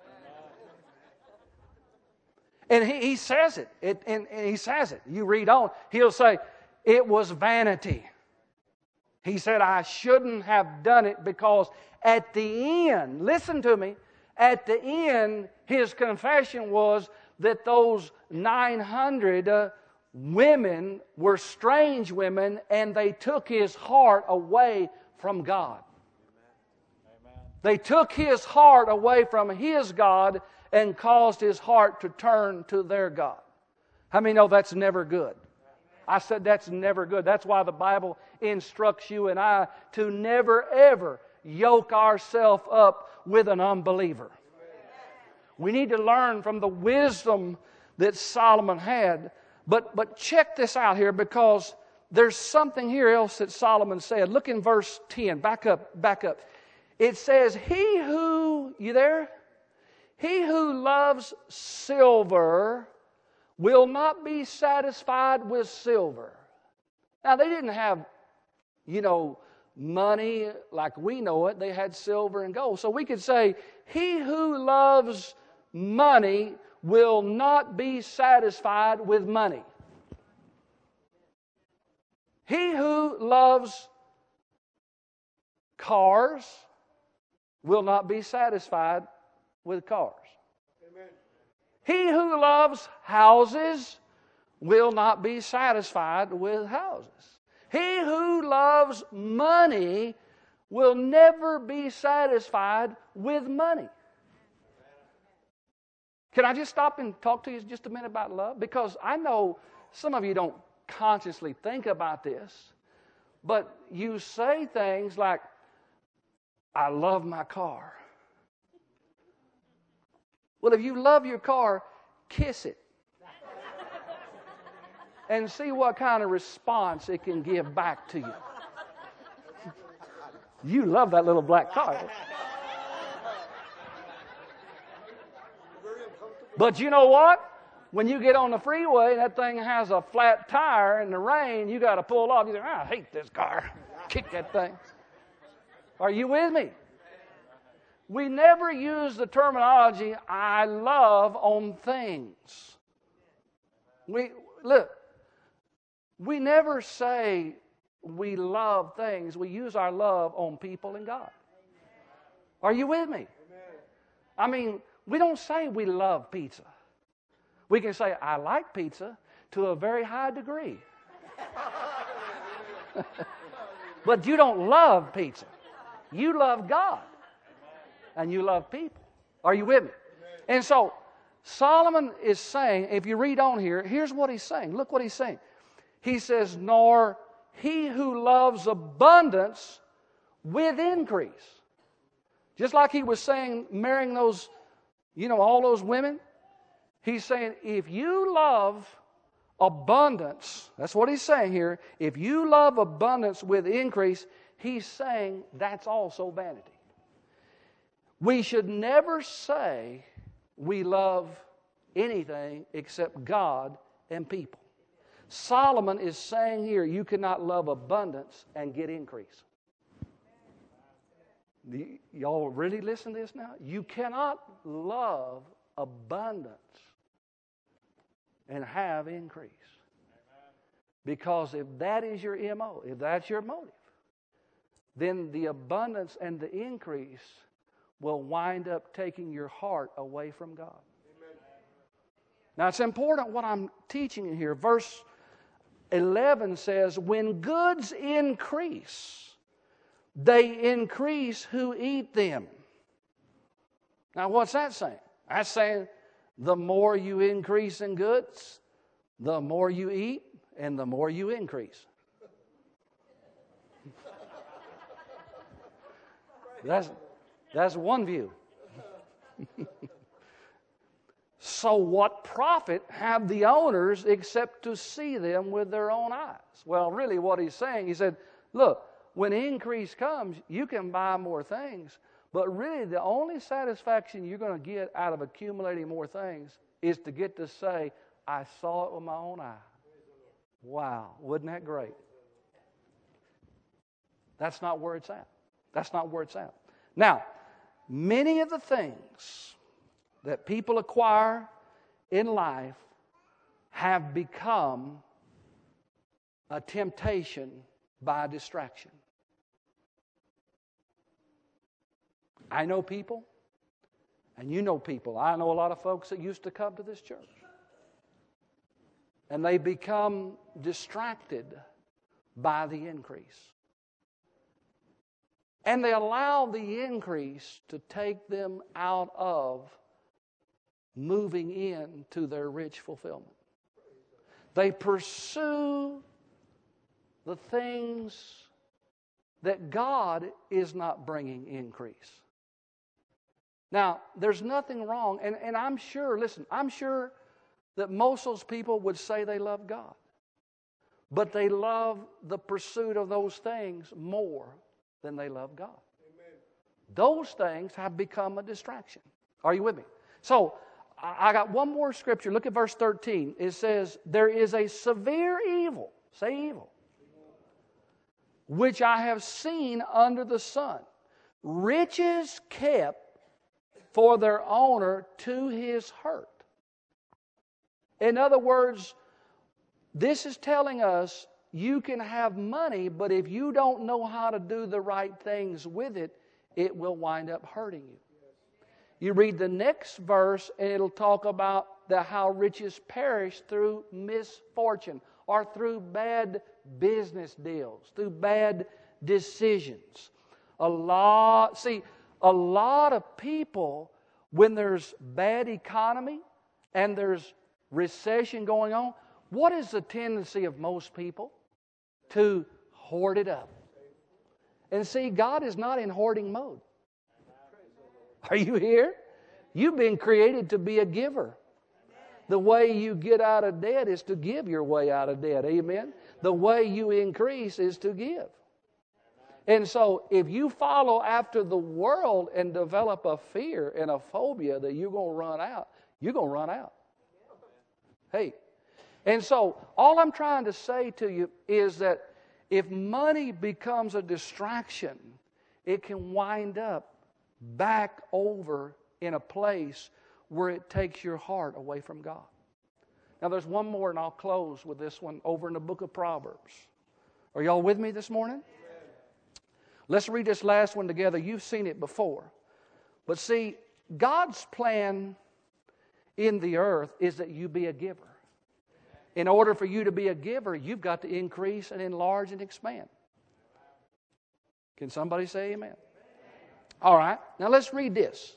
S1: And he, he says it, it and, and he says it. You read on, he'll say, it was vanity. He said, I shouldn't have done it because at the end, listen to me, at the end, his confession was that those nine hundred uh, women were strange women, and they took his heart away from God. They took his heart away from his God and caused his heart to turn to their God. How many know that's never good? I said that's never good. That's why the Bible instructs you and I to never ever yoke ourselves up with an unbeliever. We need to learn from the wisdom that Solomon had. But, but check this out here, because there's something here else that Solomon said. Look in verse ten. Back up, back up. It says, he who, you there? He who loves silver will not be satisfied with silver. Now, they didn't have, you know, money like we know it. They had silver and gold. So we could say, he who loves money will not be satisfied with money. He who loves cars will not be satisfied with cars. Amen. He who loves houses will not be satisfied with houses. He who loves money will never be satisfied with money. Can I just stop and talk to you just a minute about love? Because I know some of you don't consciously think about this, but you say things like, I love my car. Well, if you love your car, kiss it. And see what kind of response it can give back to you. You love that little black car. But you know what? When you get on the freeway and that thing has a flat tire in the rain, you got to pull off. You say, I hate this car. Kick that thing. Are you with me? We never use the terminology, I love, on things. We, look, we never say we love things. We use our love on people and God. Are you with me? I mean, we don't say we love pizza. We can say, I like pizza to a very high degree. But you don't love pizza. You love God. And you love people. Are you with me? And so, Solomon is saying, if you read on here, here's what he's saying. Look what he's saying. He says, nor he who loves abundance with increase. Just like he was saying, marrying those, you know, all those women. He's saying, if you love abundance, that's what he's saying here. If you love abundance with increase, he's saying that's also vanity. We should never say we love anything except God and people. Solomon is saying here, you cannot love abundance and get increase. Y- y'all really listen to this now? You cannot love abundance and have increase. Because if that is your M O, if that's your motive, then the abundance and the increase will wind up taking your heart away from God. Amen. Now it's important what I'm teaching you here. Verse eleven says, when goods increase, they increase who eat them. Now what's that saying? That's saying the more you increase in goods, the more you eat, and the more you increase. That's, that's one view. So what profit have the owners except to see them with their own eyes? Well, really what he's saying, he said, look, when increase comes, you can buy more things, but really the only satisfaction you're going to get out of accumulating more things is to get to say, I saw it with my own eye. Wow, wasn't that great? That's not where it's at. That's not where it's at. Now, many of the things that people acquire in life have become a temptation by distraction. I know people, And you know people. I know a lot of folks that used to come to this church. And they become distracted by the increase. And they allow the increase to take them out of moving into their rich fulfillment. They pursue the things that God is not bringing increase. Now, there's nothing wrong, and, and I'm sure, listen, I'm sure that most of those people would say they love God. But they love the pursuit of those things more than they love God. Amen. Those things have become a distraction. Are you with me? So, I got one more scripture. Look at verse thirteen. It says, there is a severe evil, say evil, which I have seen under the sun. Riches kept for their owner to his hurt. In other words, this is telling us you can have money, but if you don't know how to do the right things with it, it will wind up hurting you. You read the next verse and it'll talk about the, how riches perish through misfortune or through bad business deals, through bad decisions. A lot, see, a lot of people, when there's bad economy and there's recession going on, what is the tendency of most people? To hoard it up. And see, God is not in hoarding mode. Are you here? You've been created to be a giver. The way you get out of debt is to give your way out of debt. Amen? The way you increase is to give. And so if you follow after the world and develop a fear and a phobia that you're going to run out, you're going to run out. Hey. And so all I'm trying to say to you is that if money becomes a distraction, it can wind up back over in a place where it takes your heart away from God. Now there's one more and I'll close with this one over in the book of Proverbs. Are y'all with me this morning? Amen. Let's read this last one together. You've seen it before. But see, God's plan in the earth is that you be a giver. In order for you to be a giver, you've got to increase and enlarge and expand. Can somebody say amen? All right, now let's read this.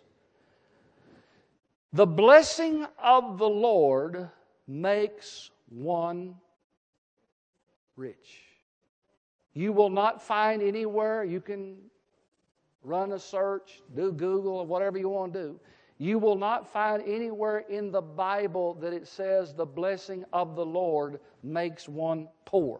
S1: The blessing of the Lord makes one rich. You will not find anywhere, you can run a search, do Google or whatever you want to do. You will not find anywhere in the Bible that it says the blessing of the Lord makes one poor.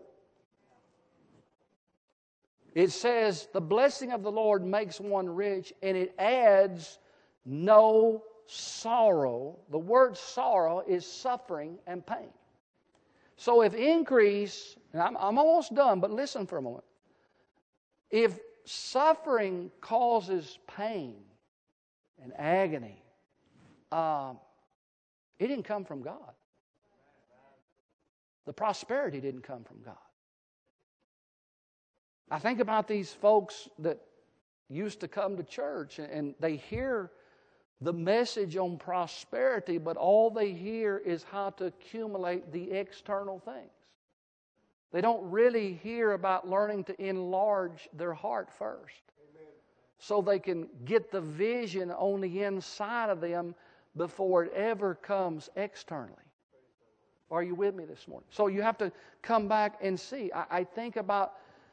S1: It says the blessing of the Lord makes one rich, and it adds no sorrow. The word sorrow is suffering and pain. So if increase, and I'm, I'm almost done, but listen for a moment. If suffering causes pain and agony, um, it didn't come from God. The prosperity didn't come from God. I think about these folks that used to come to church and they hear the message on prosperity, but all they hear is how to accumulate the external things. They don't really hear about learning to enlarge their heart first. Amen. So they can get the vision on the inside of them before it ever comes externally. Are you with me this morning? So you have to come back and see. I, I think about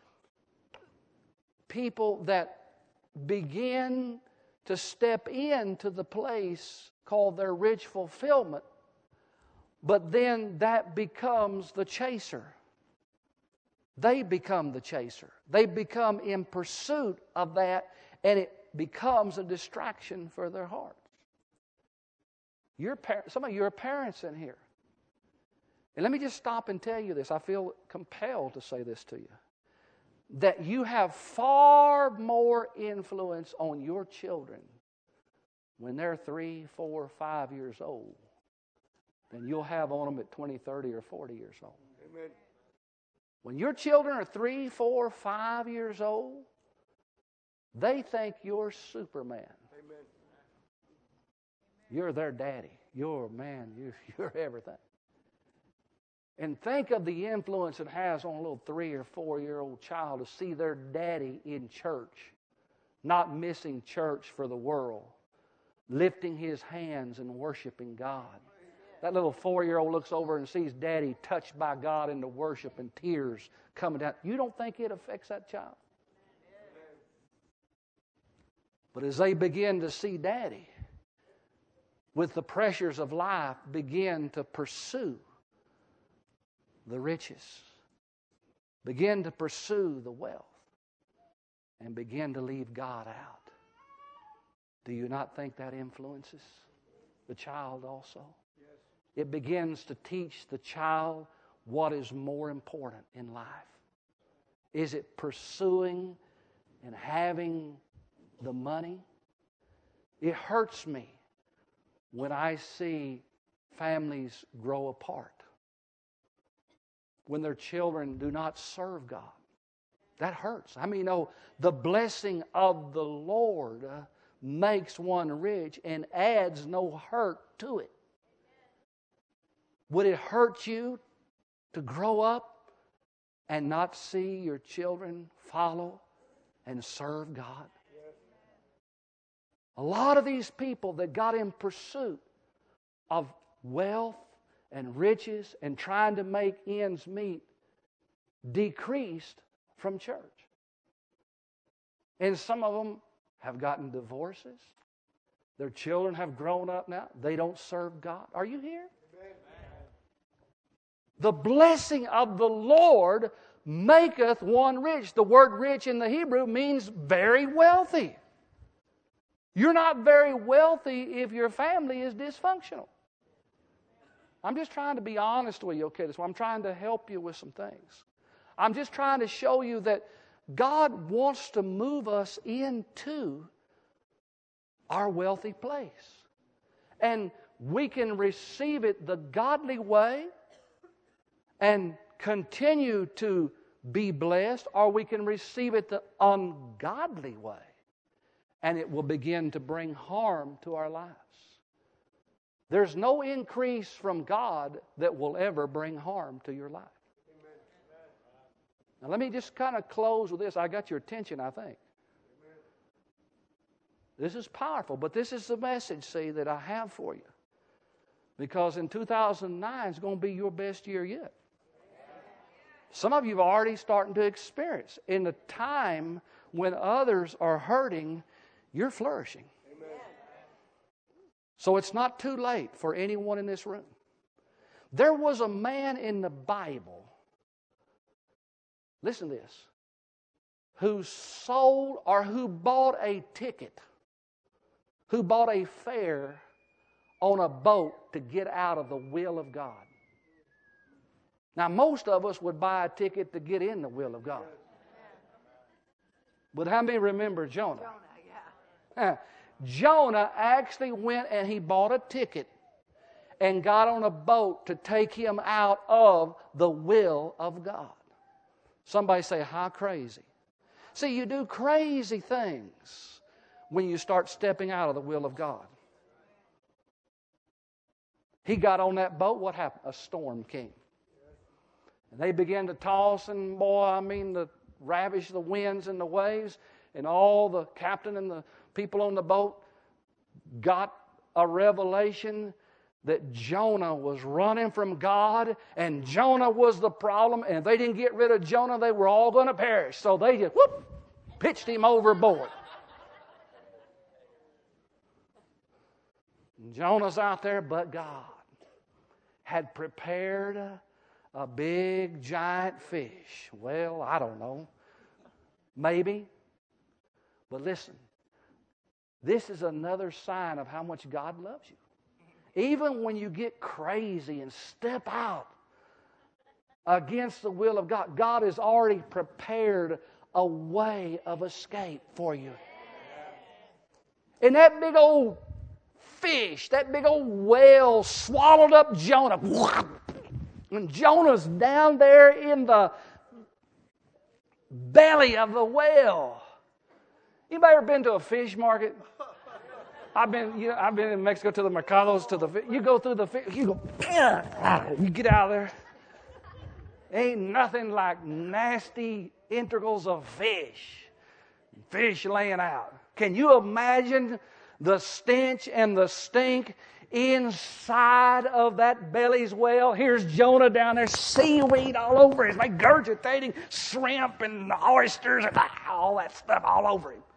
S1: people that begin to step into the place called their rich fulfillment, but then that becomes the chaser. They become the chaser. They become in pursuit of that, and it becomes a distraction for their hearts. Your par- some of you are parents in here. And let me just stop and tell you this. I feel compelled to say this to you. That you have far more influence on your children when they're three, four, five years old than you'll have on them at twenty, thirty, or forty years old. Amen. When your children are three, four, five years old, they think you're Superman. Amen. You're their daddy. You're, man, you're, you're everything. And think of the influence it has on a little three or four-year-old child to see their daddy in church, not missing church for the world, lifting his hands and worshiping God. That little four-year-old looks over and sees daddy touched by God into worship and tears coming down. You don't think it affects that child? But as they begin to see daddy, with the pressures of life, begin to pursue the riches, begin to pursue the wealth, and begin to leave God out. Do you not think that influences the child also? Yes. It begins to teach the child what is more important in life. Is it pursuing and having the money? It hurts me when I see families grow apart, when their children do not serve God. That hurts. I mean, you know, the blessing of the Lord uh, makes one rich and adds no hurt to it. Would it hurt you to grow up and not see your children follow and serve God? A lot of these people that got in pursuit of wealth and riches and trying to make ends meet decreased from church. And some of them have gotten divorces. Their children have grown up now. They don't serve God. Are you here? Amen. The blessing of the Lord maketh one rich. The word rich in the Hebrew means very wealthy. You're not very wealthy if your family is dysfunctional. I'm just trying to be honest with you, okay? So I'm trying to help you with some things. I'm just trying to show you that God wants to move us into our wealthy place. And we can receive it the godly way and continue to be blessed, or we can receive it the ungodly way, and it will begin to bring harm to our lives. There's no increase from God that will ever bring harm to your life. Amen. Now let me just kind of close with this. I got your attention, I think. Amen. This is powerful, but this is the message, see, that I have for you. Because in two thousand nine is going to be your best year yet. Some of you are already starting to experience. In the time when others are hurting, you're flourishing. Amen. So it's not too late for anyone in this room. There was a man in the Bible, listen to this, who sold or who bought a ticket, who bought a fare on a boat to get out of the will of God. Now, most of us would buy a ticket to get in the will of God. But how many remember Jonah? Jonah, yeah. Jonah actually went and he bought a ticket and got on a boat to take him out of the will of God. Somebody say, how crazy. See, you do crazy things when you start stepping out of the will of God. He got on that boat, what happened? A storm came. And they began to toss and, boy, I mean, to ravish the winds and the waves. And all the captain and the people on the boat got a revelation that Jonah was running from God, and Jonah was the problem, and if they didn't get rid of Jonah, they were all going to perish. So they just, whoop, pitched him overboard. And Jonah's out there, but God had prepared a, a big, giant fish. Well, I don't know. Maybe. But listen, this is another sign of how much God loves you. Even when you get crazy and step out against the will of God, God has already prepared a way of escape for you. And that big old fish, that big old whale swallowed up Jonah. And Jonah's down there in the belly of the whale. Anybody ever been to a fish market? I've been, you know, I've been in Mexico to the mercados, to the, you go through the, you go, you get out of there. Ain't nothing like nasty integrals of fish. Fish laying out. Can you imagine the stench and the stink inside of that belly's well? Here's Jonah down there, seaweed all over him, like regurgitating shrimp and oysters and all that stuff all over him.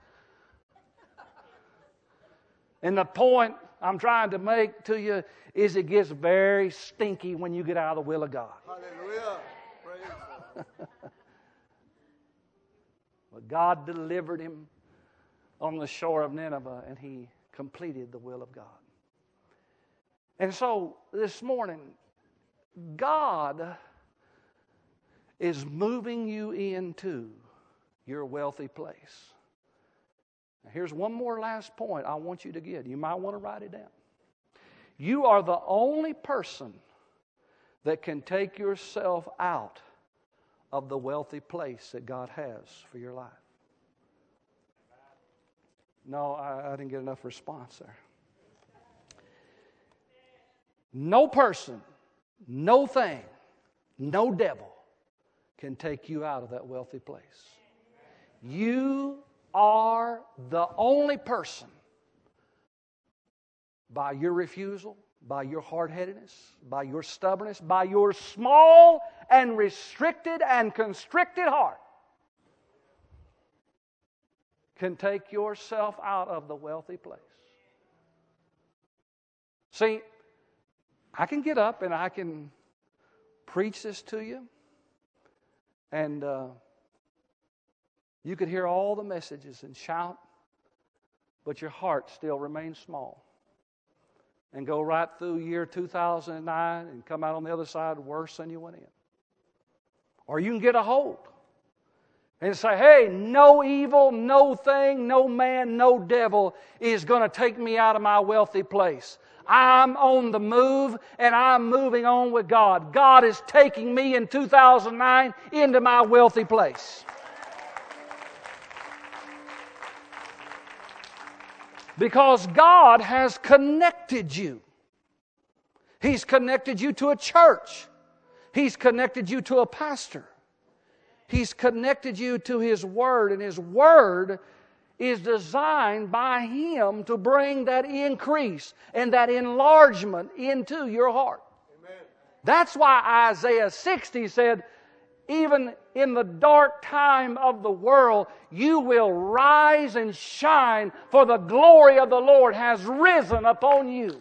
S1: And the point I'm trying to make to you is it gets very stinky when you get out of the will of God.
S2: Hallelujah. Praise God.
S1: But God delivered him on the shore of Nineveh, and he completed the will of God. And so this morning, God is moving you into your wealthy place. Now, here's one more last point I want you to get. You might want to write it down. You are the only person that can take yourself out of the wealthy place that God has for your life. No, I, I didn't get enough response there. No person, no thing, no devil can take you out of that wealthy place. You are the only person, by your refusal, by your hard-headedness, by your stubbornness, by your small and restricted and constricted heart, can take yourself out of the wealthy place. See, I can get up and I can preach this to you, and uh, you could hear all the messages and shout, but your heart still remains small. And go right through year two thousand nine and come out on the other side worse than you went in. Or you can get a hold and say, hey, no evil, no thing, no man, no devil is going to take me out of my wealthy place. I'm on the move, and I'm moving on with God. God is taking me in two thousand nine into my wealthy place. Because God has connected you. He's connected you to a church. He's connected you to a pastor. He's connected you to His Word, and His Word is designed by Him to bring that increase and that enlargement into your heart. Amen. That's why Isaiah sixty said, even in the dark time of the world, you will rise and shine, for the glory of the Lord has risen upon you.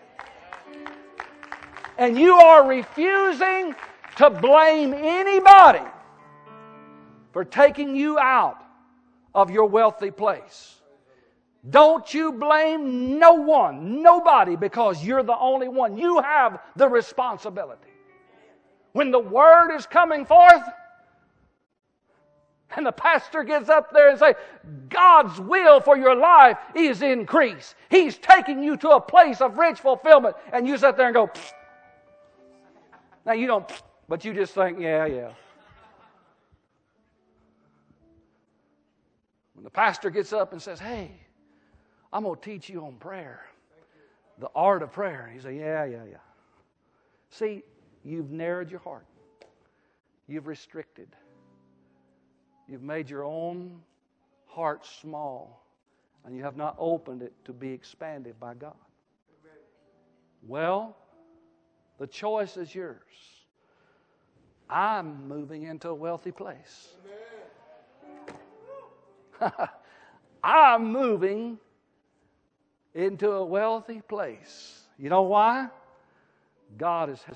S1: And you are refusing to blame anybody for taking you out of your wealthy place. Don't you blame no one, nobody, because you're the only one. You have the responsibility. When the word is coming forth, and the pastor gets up there and says, God's will for your life is increase. He's taking you to a place of rich fulfillment. And you sit there and go, pfft. Now you don't, pfft, but you just think, yeah, yeah. When the pastor gets up and says, hey, I'm going to teach you on prayer, the art of prayer. You say, yeah, yeah, yeah. See, you've narrowed your heart. You've restricted. You've made your own heart small, and you have not opened it to be expanded by God. Amen. Well, the choice is yours. I'm moving into a wealthy place. I'm moving into a wealthy place. You know why? God has